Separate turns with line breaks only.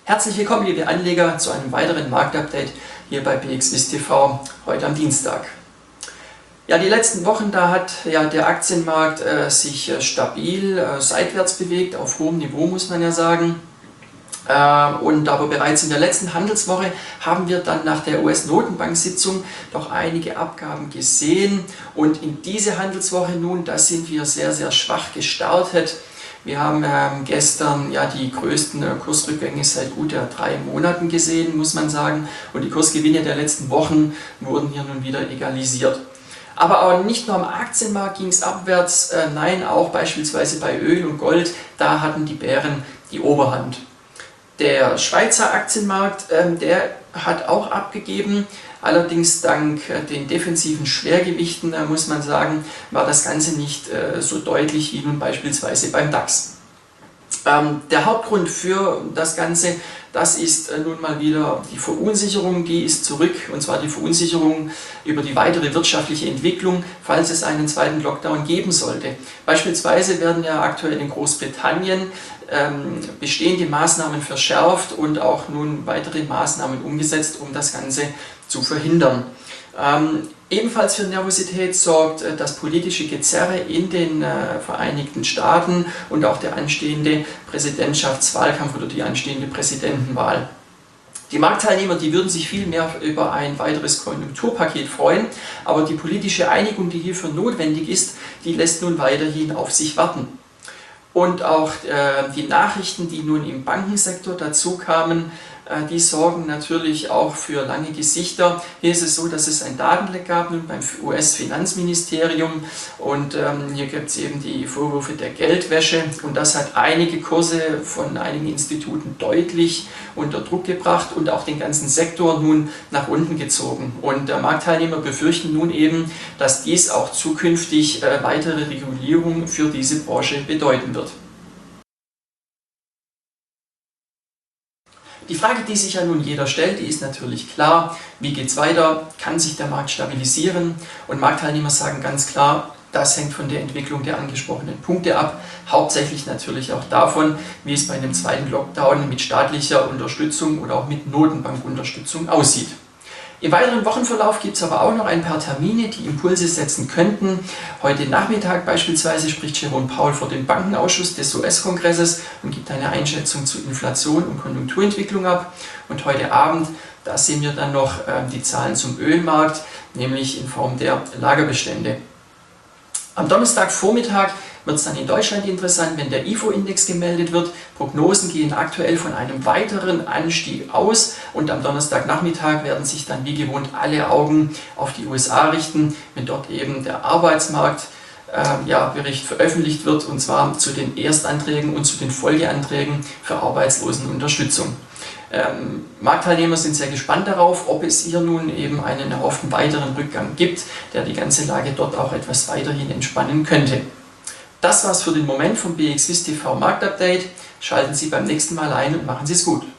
Herzlich willkommen, liebe Anleger, zu einem weiteren Marktupdate hier bei BXWIST TV, heute am Dienstag. Ja, die letzten Wochen, da hat ja der Aktienmarkt sich stabil seitwärts bewegt, auf hohem Niveau muss man ja sagen. Und aber bereits in der letzten Handelswoche haben wir dann nach der US-Notenbank-Sitzung doch einige Abgaben gesehen. Und in diese Handelswoche nun, da sind wir sehr, sehr schwach gestartet. Wir haben gestern ja die größten Kursrückgänge seit gut 3 Monaten gesehen, muss man sagen. Und die Kursgewinne der letzten Wochen wurden hier nun wieder egalisiert. Aber auch nicht nur am Aktienmarkt ging es abwärts, nein, auch beispielsweise bei Öl und Gold, da hatten die Bären die Oberhand. Der Schweizer Aktienmarkt, der hat auch abgegeben, allerdings dank den defensiven Schwergewichten, muss man sagen, war das Ganze nicht so deutlich wie nun beispielsweise beim DAX. Der Hauptgrund für das Ganze, das ist nun mal wieder die Verunsicherung, die ist zurück, und zwar die Verunsicherung über die weitere wirtschaftliche Entwicklung, falls es einen zweiten Lockdown geben sollte. Beispielsweise werden ja aktuell in Großbritannien bestehende Maßnahmen verschärft und auch nun weitere Maßnahmen umgesetzt, um das Ganze zu verhindern. Ebenfalls für Nervosität sorgt das politische Gezerre in den Vereinigten Staaten und auch der anstehende Präsidentschaftswahlkampf oder die anstehende Präsidentenwahl. Die Marktteilnehmer, die würden sich viel mehr über ein weiteres Konjunkturpaket freuen, aber die politische Einigung, die hierfür notwendig ist, die lässt nun weiterhin auf sich warten. Und auch die Nachrichten, die nun im Bankensektor dazu kamen, die sorgen natürlich auch für lange Gesichter. Hier ist es so, dass es ein Datenleck gab nun beim US-Finanzministerium und hier gibt es eben die Vorwürfe der Geldwäsche und das hat einige Kurse von einigen Instituten deutlich unter Druck gebracht und auch den ganzen Sektor nun nach unten gezogen. Und Marktteilnehmer befürchten nun eben, dass dies auch zukünftig weitere Regulierung für diese Branche bedeuten wird. Die Frage, die sich ja nun jeder stellt, die ist natürlich klar, wie geht es weiter, kann sich der Markt stabilisieren? Und Marktteilnehmer sagen ganz klar, das hängt von der Entwicklung der angesprochenen Punkte ab, hauptsächlich natürlich auch davon, wie es bei einem zweiten Lockdown mit staatlicher Unterstützung oder auch mit Notenbankunterstützung aussieht. Im weiteren Wochenverlauf gibt es aber auch noch ein paar Termine, die Impulse setzen könnten. Heute Nachmittag beispielsweise spricht Jerome Powell vor dem Bankenausschuss des US-Kongresses und gibt eine Einschätzung zu Inflation und Konjunkturentwicklung ab. Und heute Abend, da sehen wir dann noch die Zahlen zum Ölmarkt, nämlich in Form der Lagerbestände. Am Donnerstagvormittag wird es dann in Deutschland interessant, wenn der IFO-Index gemeldet wird. Prognosen gehen aktuell von einem weiteren Anstieg aus und am Donnerstagnachmittag werden sich dann wie gewohnt alle Augen auf die USA richten, wenn dort eben der Arbeitsmarktbericht veröffentlicht wird, und zwar zu den Erstanträgen und zu den Folgeanträgen für Arbeitslosenunterstützung. Marktteilnehmer sind sehr gespannt darauf, ob es hier nun eben einen erhofften weiteren Rückgang gibt, der die ganze Lage dort auch etwas weiterhin entspannen könnte. Das war's für den Moment vom BXWIST TV Marktupdate. Schalten Sie beim nächsten Mal ein und machen Sie es gut.